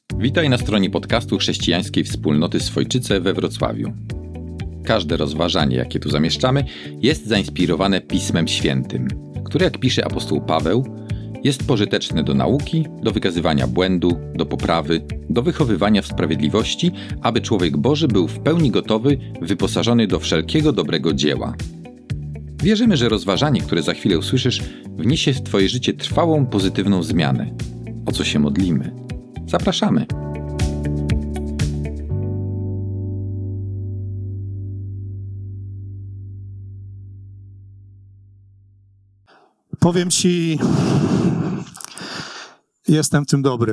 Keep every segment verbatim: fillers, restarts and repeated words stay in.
Witaj na stronie podcastu Chrześcijańskiej Wspólnoty Swojczyce we Wrocławiu. Każde rozważanie, jakie tu zamieszczamy, jest zainspirowane Pismem Świętym, które, jak pisze apostoł Paweł, jest pożyteczne do nauki, do wykazywania błędu, do poprawy, do wychowywania w sprawiedliwości, aby człowiek Boży był w pełni gotowy, wyposażony do wszelkiego dobrego dzieła. Wierzymy, że rozważanie, które za chwilę usłyszysz, wniesie w Twoje życie trwałą, pozytywną zmianę. O co się modlimy? Zapraszamy! Powiem Ci, jestem w tym dobry.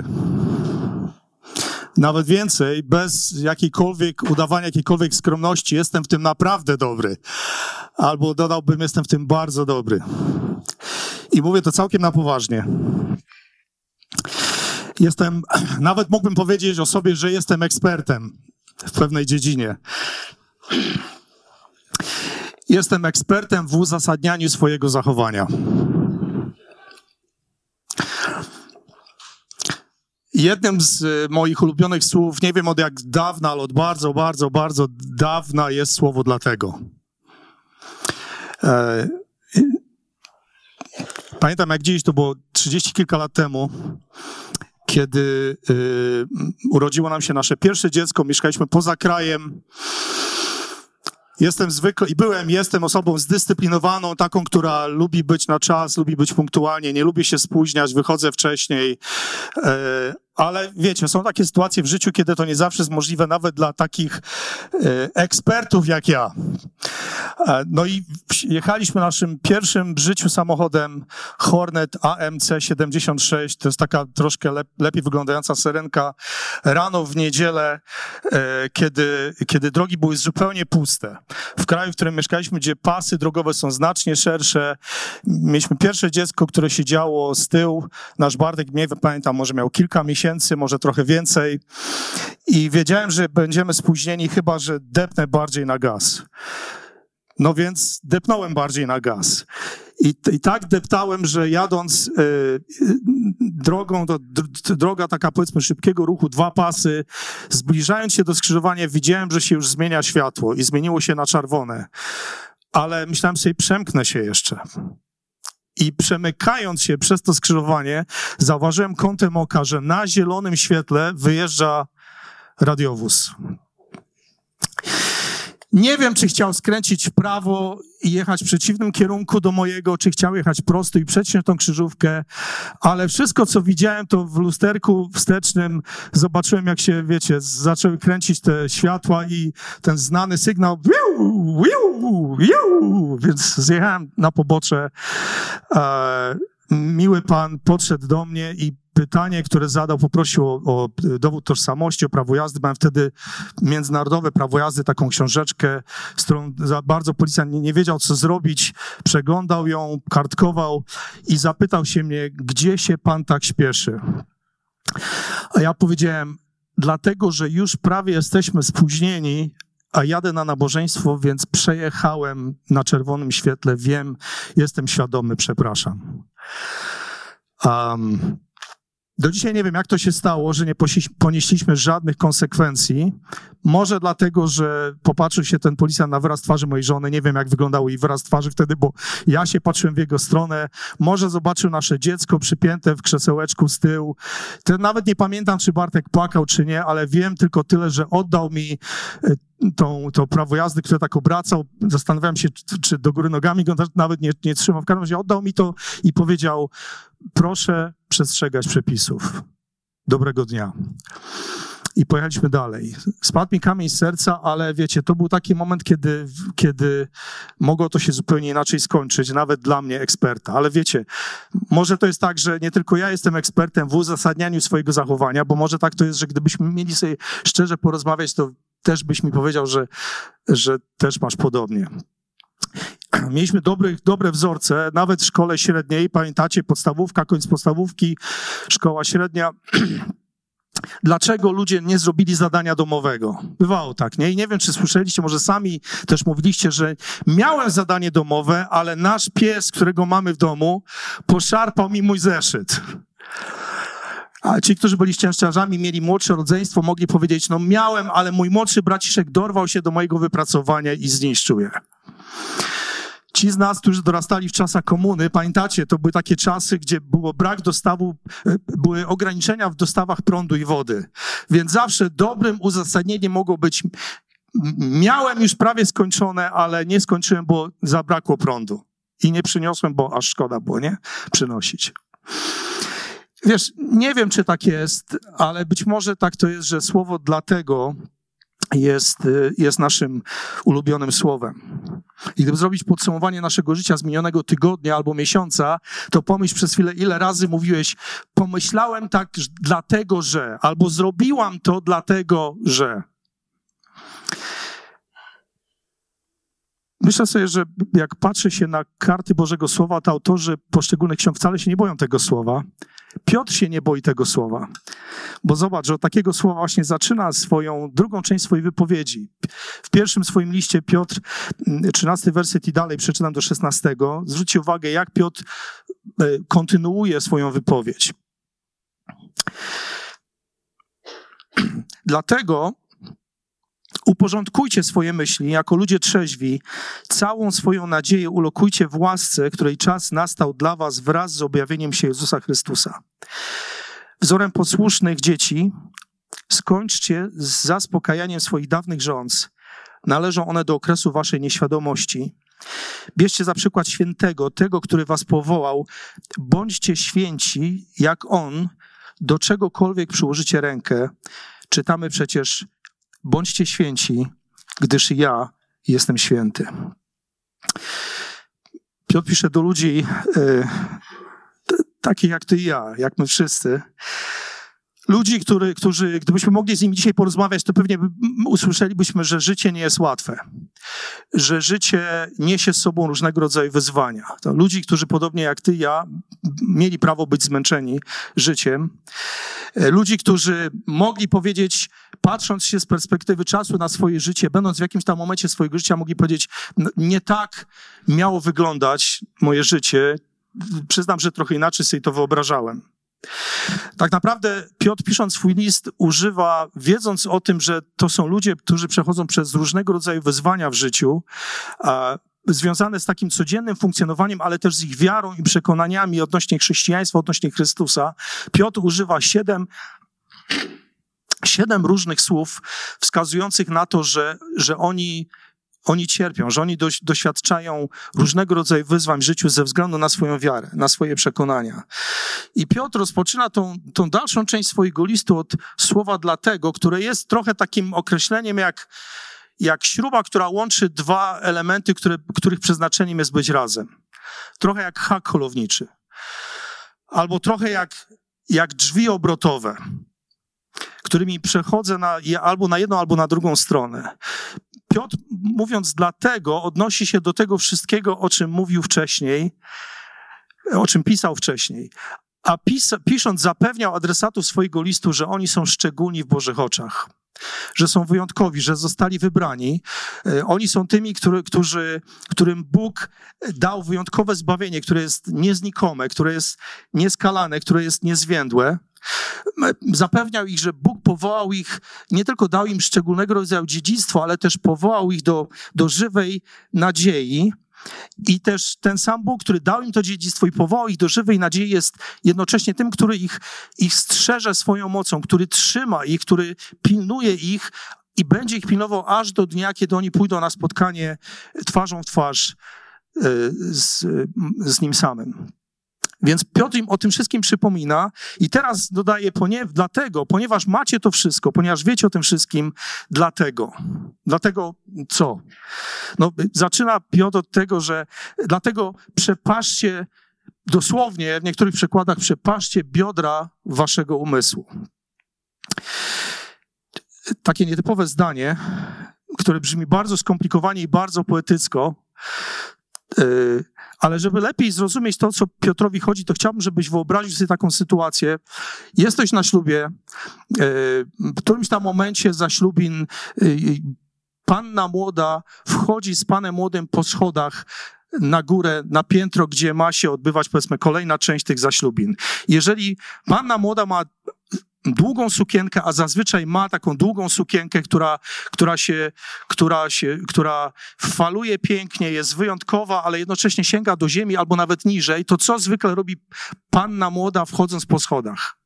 Nawet więcej, bez jakiejkolwiek udawania jakiejkolwiek skromności, jestem w tym naprawdę dobry. Albo dodałbym, jestem w tym bardzo dobry. I mówię to całkiem na poważnie. Jestem, nawet mógłbym powiedzieć o sobie, że jestem ekspertem w pewnej dziedzinie. Jestem ekspertem w uzasadnianiu swojego zachowania. Jednym z moich ulubionych słów, nie wiem od jak dawna, ale od bardzo, bardzo, bardzo dawna jest słowo dlatego. E, pamiętam jak dziś, to było trzydzieści kilka lat temu, kiedy y, urodziło nam się nasze pierwsze dziecko, mieszkaliśmy poza krajem. Jestem zwykle i byłem, jestem osobą zdyscyplinowaną, taką, która lubi być na czas, lubi być punktualnie, nie lubię się spóźniać, wychodzę wcześniej. E, ale wiecie, są takie sytuacje w życiu, kiedy to nie zawsze jest możliwe, nawet dla takich e, ekspertów jak ja. E, no i jechaliśmy naszym pierwszym w życiu samochodem Hornet A M C siedemdziesiąt sześć. To jest taka troszkę lep, lepiej wyglądająca syrenka. Rano w niedzielę, e, kiedy, kiedy drogi były zupełnie puste. W kraju, w którym mieszkaliśmy, gdzie pasy drogowe są znacznie szersze. Mieliśmy pierwsze dziecko, które siedziało z tyłu. Nasz Bartek, nie pamiętam, może miał kilka miesięcy, może trochę więcej. I wiedziałem, że będziemy spóźnieni, chyba że depnę bardziej na gaz. No więc depnąłem bardziej na gaz. I, i tak deptałem, że jadąc y, y, drogą, to d- droga taka powiedzmy szybkiego ruchu, dwa pasy, zbliżając się do skrzyżowania, widziałem, że się już zmienia światło i zmieniło się na czerwone. Ale myślałem sobie, przemknę się jeszcze. I przemykając się przez to skrzyżowanie, zauważyłem kątem oka, że na zielonym świetle wyjeżdża radiowóz. Nie wiem, czy chciał skręcić w prawo i jechać w przeciwnym kierunku do mojego, czy chciał jechać prosto i przeciąć tą krzyżówkę, ale wszystko, co widziałem, to w lusterku wstecznym zobaczyłem, jak się, wiecie, zaczęły kręcić te światła i ten znany sygnał wiu, wiu, wiu, więc zjechałem na pobocze. E, miły pan podszedł do mnie i pytanie, które zadał, poprosił o, o dowód tożsamości, o prawo jazdy. Miałem wtedy międzynarodowe prawo jazdy, taką książeczkę, z którą za bardzo policjant nie, nie wiedział, co zrobić. Przeglądał ją, kartkował i zapytał się mnie, gdzie się pan tak śpieszy? A ja powiedziałem, dlatego, że już prawie jesteśmy spóźnieni, a jadę na nabożeństwo, więc przejechałem na czerwonym świetle. Wiem, jestem świadomy, przepraszam. Um, Do dzisiaj nie wiem, jak to się stało, że nie ponieśliśmy żadnych konsekwencji. Może dlatego, że popatrzył się ten policjant na wyraz twarzy mojej żony. Nie wiem, jak wyglądał jej wyraz twarzy wtedy, bo ja się patrzyłem w jego stronę. Może zobaczył nasze dziecko przypięte w krzesełeczku z tyłu. To nawet nie pamiętam, czy Bartek płakał, czy nie, ale wiem tylko tyle, że oddał mi tą, to prawo jazdy, które tak obracał. Zastanawiałem się, czy, czy do góry nogami go nawet nie, nie trzymał. W każdym razie oddał mi to i powiedział, proszę przestrzegać przepisów. Dobrego dnia. I pojechaliśmy dalej. Spadł mi kamień z serca, ale wiecie, to był taki moment, kiedy, kiedy mogło to się zupełnie inaczej skończyć, nawet dla mnie, eksperta. Ale wiecie, może to jest tak, że nie tylko ja jestem ekspertem w uzasadnianiu swojego zachowania, bo może tak to jest, że gdybyśmy mieli sobie szczerze porozmawiać, to też byś mi powiedział, że, że też masz podobnie. Mieliśmy dobre, dobre wzorce, nawet w szkole średniej, pamiętacie, podstawówka, koniec podstawówki, szkoła średnia. Dlaczego ludzie nie zrobili zadania domowego? Bywało tak, nie? I nie wiem, czy słyszeliście, może sami też mówiliście, że miałem zadanie domowe, ale nasz pies, którego mamy w domu, poszarpał mi mój zeszyt. A ci, którzy byli szczęściarzami, mieli młodsze rodzeństwo, mogli powiedzieć, no miałem, ale mój młodszy braciszek dorwał się do mojego wypracowania i zniszczył je. Ci z nas, którzy dorastali w czasach komuny, pamiętacie, to były takie czasy, gdzie było brak dostawu, były ograniczenia w dostawach prądu i wody. Więc zawsze dobrym uzasadnieniem mogło być, miałem już prawie skończone, ale nie skończyłem, bo zabrakło prądu. I nie przyniosłem, bo aż szkoda było, nie? Przynosić. Wiesz, nie wiem, czy tak jest, ale być może tak to jest, że słowo dlatego jest, jest naszym ulubionym słowem. I gdyby zrobić podsumowanie naszego życia z minionego tygodnia albo miesiąca, to pomyśl przez chwilę, ile razy mówiłeś, pomyślałem tak dlatego, że, albo zrobiłam to dlatego, że. Myślę sobie, że jak patrzy się na karty Bożego Słowa, to autorzy poszczególnych ksiąg wcale się nie boją tego słowa. Piotr się nie boi tego słowa, bo zobacz, że od takiego słowa właśnie zaczyna swoją, drugą część swojej wypowiedzi. W pierwszym swoim liście Piotr, trzynasty werset i dalej, przeczytam do szesnastego, zwróćcie uwagę, jak Piotr kontynuuje swoją wypowiedź. Dlatego uporządkujcie swoje myśli, jako ludzie trzeźwi, całą swoją nadzieję ulokujcie w łasce, której czas nastał dla was wraz z objawieniem się Jezusa Chrystusa. Wzorem posłusznych dzieci skończcie z zaspokajaniem swoich dawnych żądz. Należą one do okresu waszej nieświadomości. Bierzcie za przykład świętego, tego, który was powołał. Bądźcie święci, jak on, do czegokolwiek przyłożycie rękę. Czytamy przecież: bądźcie święci, gdyż ja jestem święty. Piotr pisze do ludzi y, takich jak ty i ja, jak my wszyscy. Ludzi, który, którzy, gdybyśmy mogli z nimi dzisiaj porozmawiać, to pewnie usłyszelibyśmy, że życie nie jest łatwe. Że życie niesie z sobą różnego rodzaju wyzwania. To ludzi, którzy podobnie jak ty i ja mieli prawo być zmęczeni życiem. Ludzi, którzy mogli powiedzieć, patrząc się z perspektywy czasu na swoje życie, będąc w jakimś tam momencie swojego życia, mogli powiedzieć, nie tak miało wyglądać moje życie. Przyznam, że trochę inaczej sobie to wyobrażałem. Tak naprawdę Piotr, pisząc swój list, używa, wiedząc o tym, że to są ludzie, którzy przechodzą przez różnego rodzaju wyzwania w życiu, a, związane z takim codziennym funkcjonowaniem, ale też z ich wiarą i przekonaniami odnośnie chrześcijaństwa, odnośnie Chrystusa. Piotr używa siedem, siedem różnych słów wskazujących na to, że, że oni Oni cierpią, że oni doświadczają różnego rodzaju wyzwań w życiu ze względu na swoją wiarę, na swoje przekonania. I Piotr rozpoczyna tą, tą dalszą część swojego listu od słowa dlatego, które jest trochę takim określeniem jak, jak śruba, która łączy dwa elementy, które, których przeznaczeniem jest być razem. Trochę jak hak holowniczy. Albo trochę jak, jak drzwi obrotowe, którymi przechodzę na, albo na jedną, albo na drugą stronę. Piotr, mówiąc dlatego, odnosi się do tego wszystkiego, o czym mówił wcześniej, o czym pisał wcześniej. A pis, pisząc, zapewniał adresatów swojego listu, że oni są szczególni w Bożych oczach, że są wyjątkowi, że zostali wybrani. Oni są tymi, który, którzy, którym Bóg dał wyjątkowe zbawienie, które jest nieznikome, które jest nieskalane, które jest niezwiędłe. Zapewniał ich, że Bóg powołał ich, nie tylko dał im szczególnego rodzaju dziedzictwo, ale też powołał ich do, do żywej nadziei. I też ten sam Bóg, który dał im to dziedzictwo i powołał ich do żywej nadziei, jest jednocześnie tym, który ich, ich strzeże swoją mocą, który trzyma ich, który pilnuje ich i będzie ich pilnował aż do dnia, kiedy oni pójdą na spotkanie twarzą w twarz z, z Nim samym. Więc Piotr im o tym wszystkim przypomina i teraz dodaje, ponieważ, dlatego, ponieważ macie to wszystko, ponieważ wiecie o tym wszystkim, dlatego. Dlatego co? No, zaczyna Piotr od tego, że dlatego przepaszcie, dosłownie w niektórych przykładach przepaszcie biodra waszego umysłu. Takie nietypowe zdanie, które brzmi bardzo skomplikowanie i bardzo poetycko, yy, ale żeby lepiej zrozumieć to, co Piotrowi chodzi, to chciałbym, żebyś wyobraził sobie taką sytuację. Jesteś na ślubie, w którymś tam momencie zaślubin panna młoda wchodzi z panem młodym po schodach na górę, na piętro, gdzie ma się odbywać, powiedzmy, kolejna część tych zaślubin. Jeżeli panna młoda ma długą sukienkę, a zazwyczaj ma taką długą sukienkę, która, która się, która się, która faluje pięknie, jest wyjątkowa, ale jednocześnie sięga do ziemi albo nawet niżej, to co zwykle robi panna młoda, wchodząc po schodach?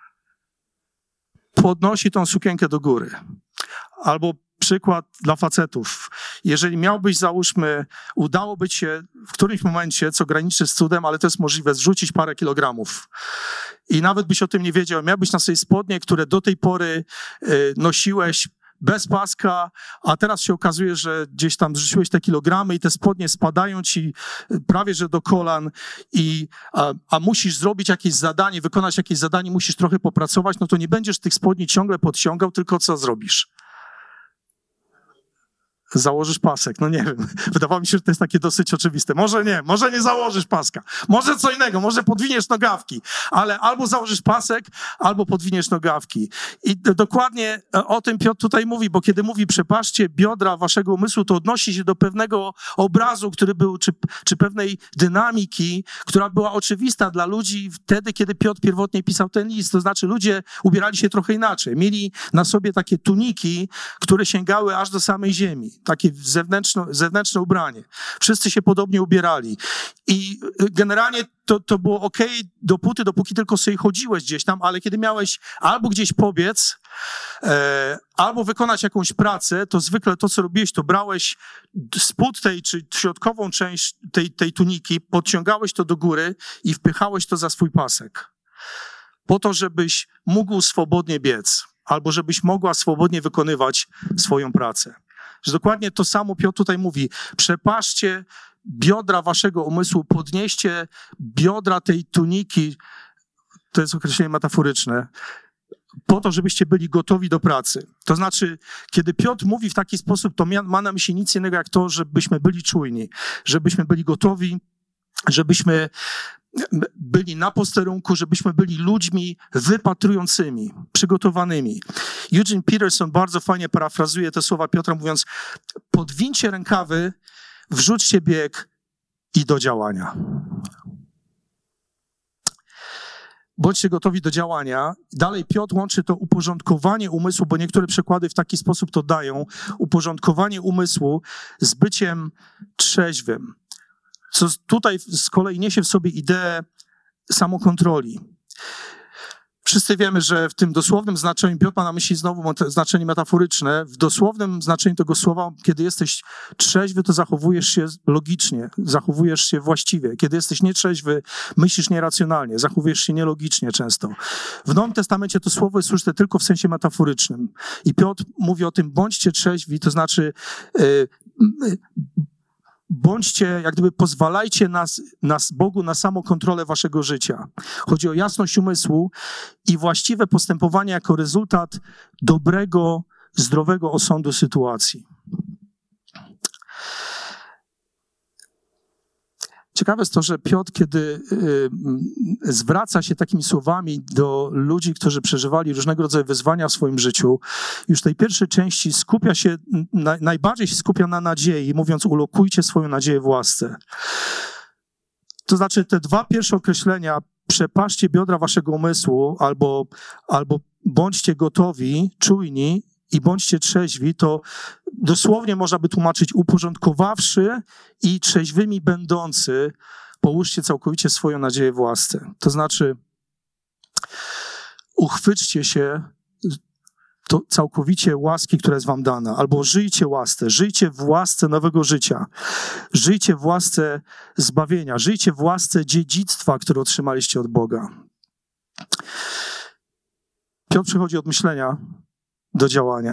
Podnosi tą sukienkę do góry. Albo przykład dla facetów. Jeżeli miałbyś, załóżmy, udałoby ci się w którymś momencie, co graniczy z cudem, ale to jest możliwe, zrzucić parę kilogramów. I nawet byś o tym nie wiedział. Miałbyś na sobie spodnie, które do tej pory y, nosiłeś bez paska, a teraz się okazuje, że gdzieś tam zrzuciłeś te kilogramy i te spodnie spadają ci prawie że do kolan i, a, a musisz zrobić jakieś zadanie, wykonać jakieś zadanie, musisz trochę popracować, no to nie będziesz tych spodni ciągle podciągał, tylko co zrobisz? Założysz pasek, no nie wiem. Wydawało mi się, że to jest takie dosyć oczywiste. Może nie, może nie założysz paska. Może co innego, może podwiniesz nogawki. Ale albo założysz pasek, albo podwiniesz nogawki. I dokładnie o tym Piotr tutaj mówi, bo kiedy mówi przepaszcie biodra waszego umysłu, to odnosi się do pewnego obrazu, który był, czy, czy pewnej dynamiki, która była oczywista dla ludzi wtedy, kiedy Piotr pierwotnie pisał ten list. To znaczy ludzie ubierali się trochę inaczej. Mieli na sobie takie tuniki, które sięgały aż do samej ziemi. Takie zewnętrzne, zewnętrzne ubranie. Wszyscy się podobnie ubierali. I generalnie to, to było okej dopóty, dopóki tylko sobie chodziłeś gdzieś tam, ale kiedy miałeś albo gdzieś pobiec, e, albo wykonać jakąś pracę, to zwykle to, co robiłeś, to brałeś spód tej, czy środkową część tej, tej tuniki, podciągałeś to do góry i wpychałeś to za swój pasek. Po to, żebyś mógł swobodnie biec, albo żebyś mogła swobodnie wykonywać swoją pracę. Że dokładnie to samo Piotr tutaj mówi. Przepaszcie biodra waszego umysłu, podnieście biodra tej tuniki, to jest określenie metaforyczne, po to, żebyście byli gotowi do pracy. To znaczy, kiedy Piotr mówi w taki sposób, to ma na myśli nic innego jak to, żebyśmy byli czujni, żebyśmy byli gotowi, żebyśmy byli na posterunku, żebyśmy byli ludźmi wypatrującymi, przygotowanymi. Eugene Peterson bardzo fajnie parafrazuje te słowa Piotra, mówiąc: podwincie rękawy, wrzućcie bieg i do działania. Bądźcie gotowi do działania. Dalej Piotr łączy to uporządkowanie umysłu, bo niektóre przekłady w taki sposób to dają, uporządkowanie umysłu z byciem trzeźwym. Co tutaj z kolei niesie w sobie ideę samokontroli. Wszyscy wiemy, że w tym dosłownym znaczeniu, Piotr ma na myśli znowu znaczenie metaforyczne, w dosłownym znaczeniu tego słowa, kiedy jesteś trzeźwy, to zachowujesz się logicznie, zachowujesz się właściwie. Kiedy jesteś nietrzeźwy, myślisz nieracjonalnie, zachowujesz się nielogicznie często. W Nowym Testamencie to słowo jest użyte tylko w sensie metaforycznym. I Piotr mówi o tym, bądźcie trzeźwi, to znaczy yy, yy, bądźcie, jak gdyby pozwalajcie nas, nas Bogu na samokontrolę waszego życia. Chodzi o jasność umysłu i właściwe postępowanie jako rezultat dobrego, zdrowego osądu sytuacji. Ciekawe jest to, że Piotr, kiedy y, zwraca się takimi słowami do ludzi, którzy przeżywali różnego rodzaju wyzwania w swoim życiu, już w tej pierwszej części skupia się, na, najbardziej się skupia na nadziei, mówiąc: ulokujcie swoją nadzieję w łasce. To znaczy te dwa pierwsze określenia, przepaszcie biodra waszego umysłu, albo, albo bądźcie gotowi, czujni i bądźcie trzeźwi, to dosłownie można by tłumaczyć: uporządkowawszy i trzeźwymi będący, połóżcie całkowicie swoją nadzieję w łasce. To znaczy, uchwyćcie się to całkowicie łaski, która jest wam dana, albo żyjcie łasce, żyjcie w łasce nowego życia, żyjcie w łasce zbawienia, żyjcie w łasce dziedzictwa, które otrzymaliście od Boga. Piotr przechodzi od myślenia do działania.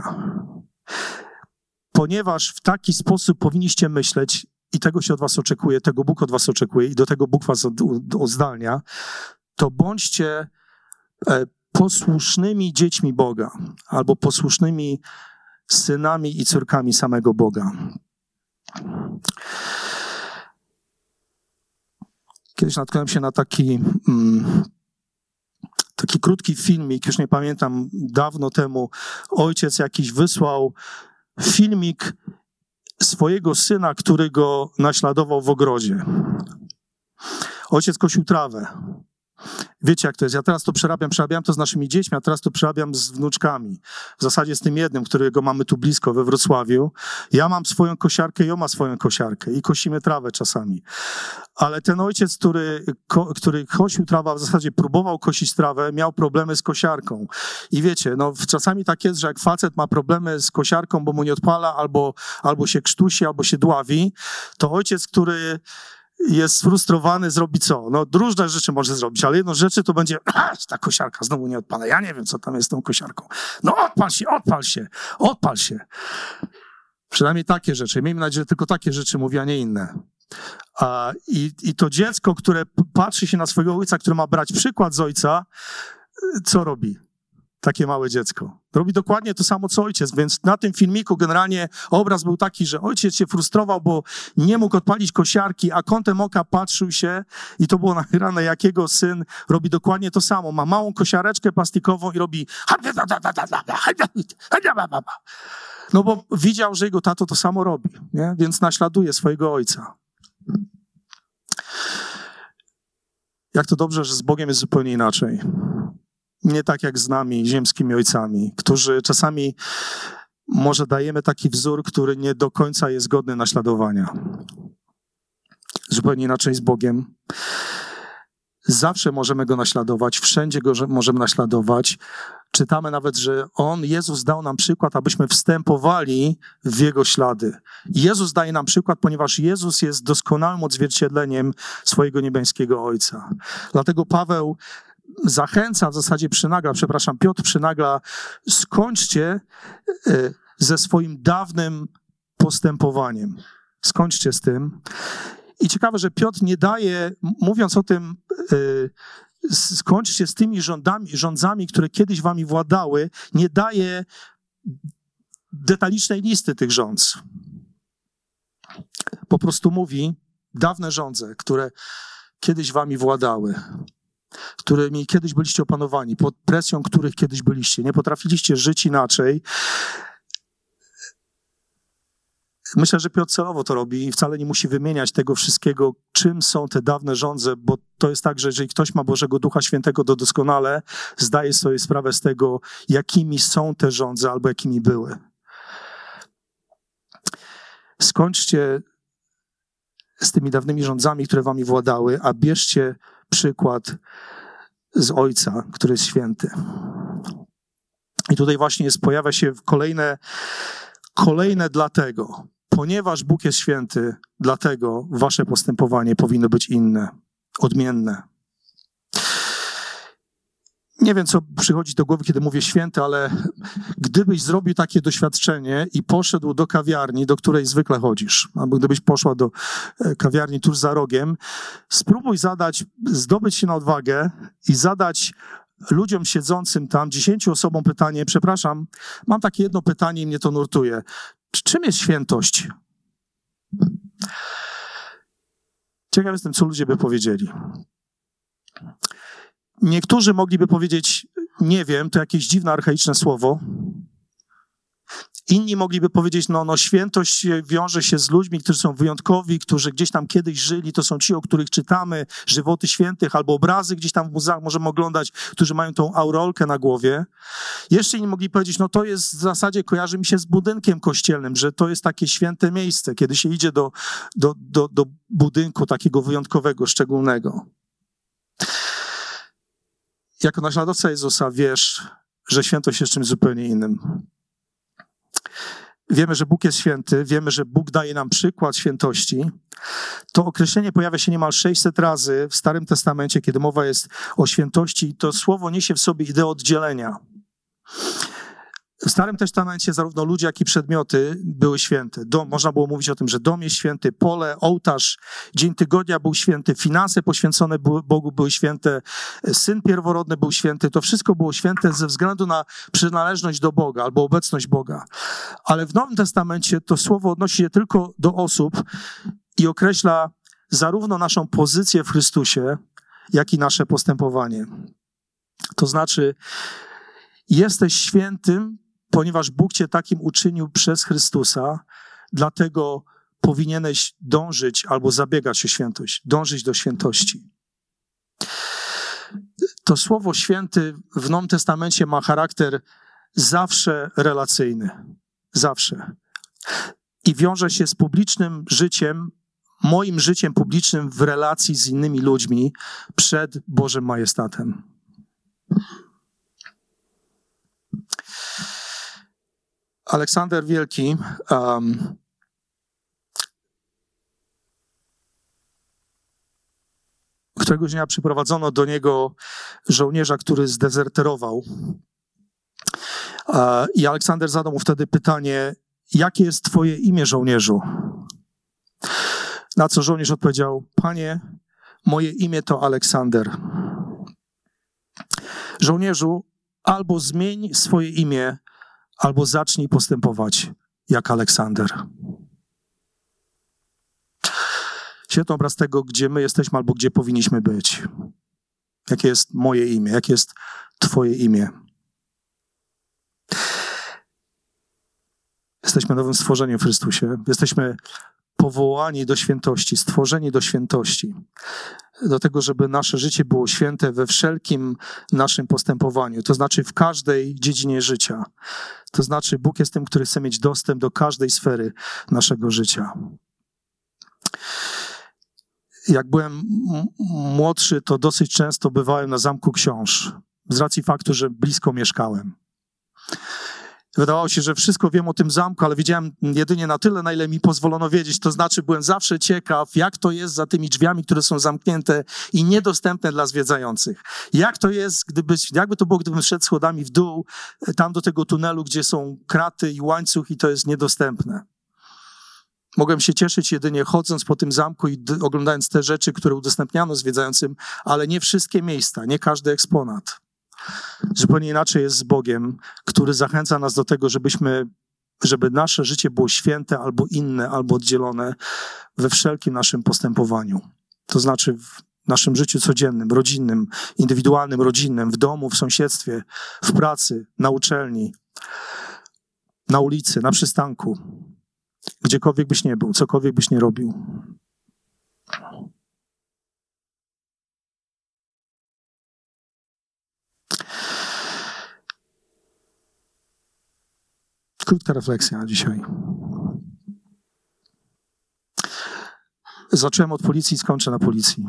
Ponieważ w taki sposób powinniście myśleć i tego się od was oczekuje, tego Bóg od was oczekuje i do tego Bóg was uzdalnia, to bądźcie posłusznymi dziećmi Boga albo posłusznymi synami i córkami samego Boga. Kiedyś natknąłem się na taki mm, taki krótki filmik, już nie pamiętam, dawno temu ojciec jakiś wysłał filmik swojego syna, który go naśladował w ogrodzie. Ojciec kosił trawę. Wiecie, jak to jest. Ja teraz to przerabiam, przerabiam to z naszymi dziećmi, a teraz to przerabiam z wnuczkami. W zasadzie z tym jednym, którego mamy tu blisko, we Wrocławiu. Ja mam swoją kosiarkę i on ma swoją kosiarkę i kosimy trawę czasami. Ale ten ojciec, który, ko, który kosił trawę, a w zasadzie próbował kosić trawę, miał problemy z kosiarką. I wiecie, no czasami tak jest, że jak facet ma problemy z kosiarką, bo mu nie odpala, albo, albo się krztusi, albo się dławi, to ojciec, który jest sfrustrowany, zrobi co? No różne rzeczy może zrobić, ale jedną z rzeczy to będzie, ta kosiarka znowu nie odpala. Ja nie wiem, co tam jest z tą kosiarką. No odpal się, odpal się, odpal się. Przynajmniej takie rzeczy. Miejmy nadzieję, że tylko takie rzeczy mówi, a nie inne. A, i, I to dziecko, które patrzy się na swojego ojca, które ma brać przykład z ojca, co robi? Takie małe dziecko. Robi dokładnie to samo, co ojciec, więc na tym filmiku generalnie obraz był taki, że ojciec się frustrował, bo nie mógł odpalić kosiarki, a kątem oka patrzył się i to było nagrane, jak jego syn robi dokładnie to samo. Ma małą kosiareczkę plastikową i robi no bo widział, że jego tato to samo robi, nie? Więc naśladuje swojego ojca. Jak to dobrze, że z Bogiem jest zupełnie inaczej. Nie tak jak z nami, ziemskimi ojcami, którzy czasami może dajemy taki wzór, który nie do końca jest godny naśladowania. Zupełnie inaczej z Bogiem. Zawsze możemy Go naśladować, wszędzie Go możemy naśladować. Czytamy nawet, że On, Jezus dał nam przykład, abyśmy wstępowali w Jego ślady. Jezus daje nam przykład, ponieważ Jezus jest doskonałym odzwierciedleniem swojego niebiańskiego Ojca. Dlatego Paweł zachęca, w zasadzie przynagla, przepraszam, Piotr przynagla, skończcie ze swoim dawnym postępowaniem. Skończcie z tym. I ciekawe, że Piotr nie daje, mówiąc o tym, skończcie z tymi rządami, rządzami, które kiedyś wami władały, nie daje detalicznej listy tych rządz. Po prostu mówi, dawne rządze, które kiedyś wami władały, którymi kiedyś byliście opanowani, pod presją których kiedyś byliście, nie potrafiliście żyć inaczej. Myślę, że Piotr celowo to robi i wcale nie musi wymieniać tego wszystkiego, czym są te dawne rządze, bo to jest tak, że jeżeli ktoś ma Bożego Ducha Świętego do doskonale, zdaje sobie sprawę z tego, jakimi są te rządze albo jakimi były. Skończcie z tymi dawnymi rządzami, które wami władały, a bierzcie przykład z Ojca, który jest święty. I tutaj właśnie jest, pojawia się kolejne, kolejne dlatego, ponieważ Bóg jest święty, dlatego wasze postępowanie powinno być inne, odmienne. Nie wiem, co przychodzi do głowy, kiedy mówię święty, ale gdybyś zrobił takie doświadczenie i poszedł do kawiarni, do której zwykle chodzisz, albo gdybyś poszła do kawiarni tuż za rogiem, spróbuj zadać, zdobyć się na odwagę i zadać ludziom siedzącym tam, dziesięciu osobom pytanie, przepraszam, mam takie jedno pytanie i mnie to nurtuje. Czym jest świętość? Ciekaw jestem, co ludzie by powiedzieli. Niektórzy mogliby powiedzieć, nie wiem, to jakieś dziwne, archaiczne słowo. Inni mogliby powiedzieć, no, no świętość wiąże się z ludźmi, którzy są wyjątkowi, którzy gdzieś tam kiedyś żyli, to są ci, o których czytamy, żywoty świętych, albo obrazy gdzieś tam w muzeach możemy oglądać, którzy mają tą aureolkę na głowie. Jeszcze inni mogli powiedzieć, no to jest w zasadzie, kojarzy mi się z budynkiem kościelnym, że to jest takie święte miejsce, kiedy się idzie do, do, do, do budynku takiego wyjątkowego, szczególnego. Jako naśladowca Jezusa wiesz, że świętość jest czymś zupełnie innym. Wiemy, że Bóg jest święty, wiemy, że Bóg daje nam przykład świętości. To określenie pojawia się niemal sześćset razy w Starym Testamencie, kiedy mowa jest o świętości i to słowo niesie w sobie ideę oddzielenia. W Starym Testamencie zarówno ludzie, jak i przedmioty były święte. Dom, można było mówić o tym, że dom jest święty, pole, ołtarz, dzień tygodnia był święty, finanse poświęcone Bogu były święte, syn pierworodny był święty. To wszystko było święte ze względu na przynależność do Boga albo obecność Boga. Ale w Nowym Testamencie to słowo odnosi się tylko do osób i określa zarówno naszą pozycję w Chrystusie, jak i nasze postępowanie. To znaczy, jesteś świętym, ponieważ Bóg cię takim uczynił przez Chrystusa, dlatego powinieneś dążyć albo zabiegać o świętość, dążyć do świętości. To słowo święty w Nowym Testamencie ma charakter zawsze relacyjny. Zawsze. I wiąże się z publicznym życiem, moim życiem publicznym w relacji z innymi ludźmi przed Bożym majestatem. Aleksander Wielki um, któregoś dnia przyprowadzono do niego żołnierza, który zdezerterował. Uh, I Aleksander zadał mu wtedy pytanie, jakie jest twoje imię, żołnierzu? Na co żołnierz odpowiedział, panie, moje imię to Aleksander. Żołnierzu, albo zmień swoje imię, albo zacznij postępować jak Aleksander. Świetny obraz tego, gdzie my jesteśmy, albo gdzie powinniśmy być. Jakie jest moje imię, jakie jest twoje imię. Jesteśmy nowym stworzeniem w Chrystusie. Jesteśmy powołani do świętości, stworzeni do świętości. Do tego, żeby nasze życie było święte we wszelkim naszym postępowaniu. To znaczy w każdej dziedzinie życia. To znaczy Bóg jest tym, który chce mieć dostęp do każdej sfery naszego życia. Jak byłem młodszy, to dosyć często bywałem na Zamku Książ. Z racji faktu, że blisko mieszkałem. Wydawało się, że wszystko wiem o tym zamku, ale wiedziałem jedynie na tyle, na ile mi pozwolono wiedzieć. To znaczy byłem zawsze ciekaw, jak to jest za tymi drzwiami, które są zamknięte i niedostępne dla zwiedzających. Jak to jest, gdyby, jakby to było, gdybym szedł schodami w dół, tam do tego tunelu, gdzie są kraty i łańcuch i to jest niedostępne. Mogłem się cieszyć jedynie chodząc po tym zamku i d- oglądając te rzeczy, które udostępniano zwiedzającym, ale nie wszystkie miejsca, nie każdy eksponat. Zupełnie inaczej jest z Bogiem, który zachęca nas do tego, żebyśmy, żeby nasze życie było święte, albo inne, albo oddzielone we wszelkim naszym postępowaniu. To znaczy w naszym życiu codziennym, rodzinnym, indywidualnym, rodzinnym, w domu, w sąsiedztwie, w pracy, na uczelni, na ulicy, na przystanku, gdziekolwiek byś nie był, cokolwiek byś nie robił. Krótka refleksja dzisiaj. Zacząłem od policji i skończę na policji.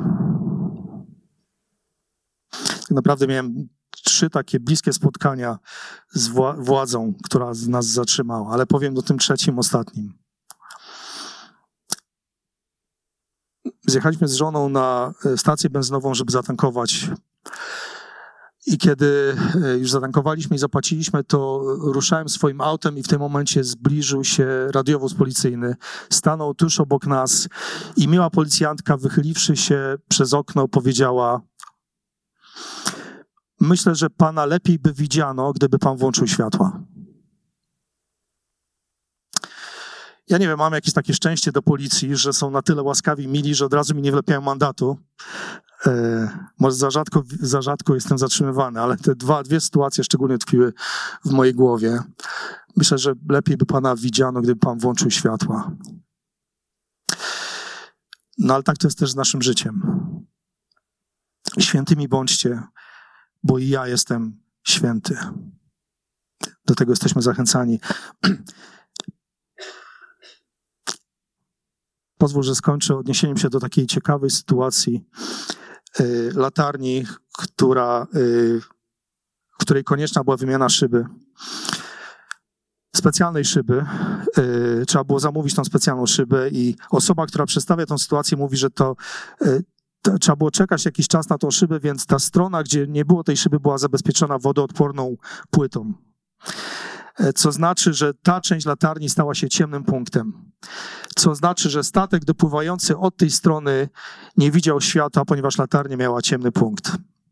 Tak naprawdę miałem trzy takie bliskie spotkania z wła- władzą, która nas zatrzymała, ale powiem o tym trzecim, ostatnim. Zjechaliśmy z żoną na stację benzynową, żeby zatankować. I kiedy już zatankowaliśmy i zapłaciliśmy, to ruszałem swoim autem i w tym momencie zbliżył się radiowóz policyjny. Stanął tuż obok nas i miła policjantka, wychyliwszy się przez okno, powiedziała: myślę, że pana lepiej by widziano, gdyby pan włączył światła. Ja nie wiem, mam jakieś takie szczęście do policji, że są na tyle łaskawi i mili, że od razu mi nie wlepiają mandatu. E, może za rzadko, za rzadko jestem zatrzymywany, ale te dwa, dwie sytuacje szczególnie tkwiły w mojej głowie. Myślę, że lepiej by pana widziano, gdyby pan włączył światła. No ale tak to jest też z naszym życiem. Świętymi bądźcie, bo i ja jestem święty. Do tego jesteśmy zachęcani. Pozwól, że skończę odniesieniem się do takiej ciekawej sytuacji y, latarni, która, y, której konieczna była wymiana szyby. Specjalnej szyby. Y, trzeba było zamówić tą specjalną szybę i osoba, która przedstawia tę sytuację, mówi, że to, y, to trzeba było czekać jakiś czas na tą szybę, więc ta strona, gdzie nie było tej szyby, była zabezpieczona wodoodporną płytą. Co znaczy, że ta część latarni stała się ciemnym punktem. Co znaczy, że statek dopływający od tej strony nie widział światła, ponieważ latarnia miała ciemny punkt.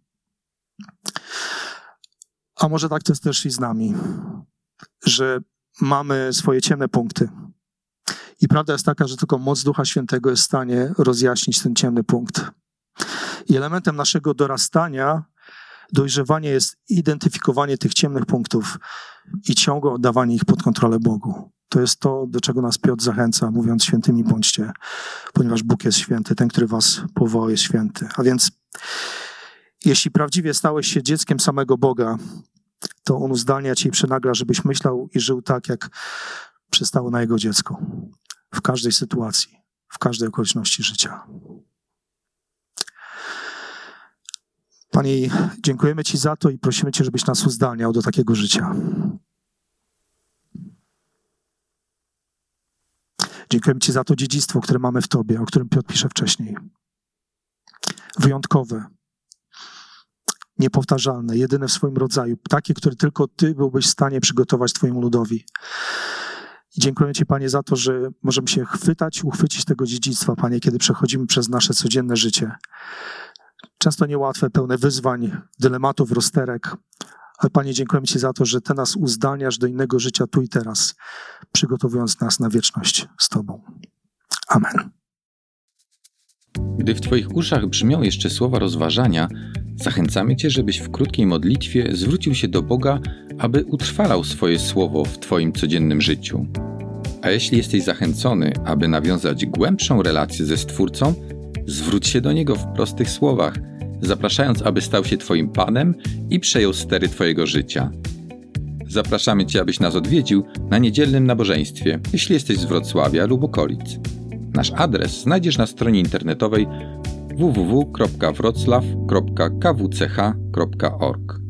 A może tak to jest też i z nami, że mamy swoje ciemne punkty. I prawda jest taka, że tylko moc Ducha Świętego jest w stanie rozjaśnić ten ciemny punkt. I elementem naszego dorastania, dojrzewania jest identyfikowanie tych ciemnych punktów i ciągłe oddawanie ich pod kontrolę Bogu. To jest to, do czego nas Piotr zachęca, mówiąc świętymi bądźcie, ponieważ Bóg jest święty, ten, który was powołał, jest święty. A więc jeśli prawdziwie stałeś się dzieckiem samego Boga, to On uzdalnia cię i przenagla, żebyś myślał i żył tak, jak przystało na Jego dziecko. W każdej sytuacji, w każdej okoliczności życia. Panie, dziękujemy Ci za to i prosimy Cię, żebyś nas uzdalniał do takiego życia. Dziękujemy Ci za to dziedzictwo, które mamy w Tobie, o którym Piotr pisze wcześniej. Wyjątkowe, niepowtarzalne, jedyne w swoim rodzaju, takie, które tylko Ty byłbyś w stanie przygotować Twojemu ludowi. I dziękujemy Ci, Panie, za to, że możemy się chwytać, uchwycić tego dziedzictwa, Panie, kiedy przechodzimy przez nasze codzienne życie. Często niełatwe, pełne wyzwań, dylematów, rozterek. Ale Panie, dziękujemy Ci za to, że Ty nas uzdalniasz do innego życia tu i teraz, przygotowując nas na wieczność z Tobą. Amen. Gdy w Twoich uszach brzmią jeszcze słowa rozważania, zachęcamy Cię, żebyś w krótkiej modlitwie zwrócił się do Boga, aby utrwalał swoje słowo w Twoim codziennym życiu. A jeśli jesteś zachęcony, aby nawiązać głębszą relację ze Stwórcą, zwróć się do Niego w prostych słowach, zapraszając, aby stał się Twoim Panem i przejął stery Twojego życia. Zapraszamy Cię, abyś nas odwiedził na niedzielnym nabożeństwie, jeśli jesteś z Wrocławia lub okolic. Nasz adres znajdziesz na stronie internetowej w w w kropka wroclaw kropka k w c h kropka org.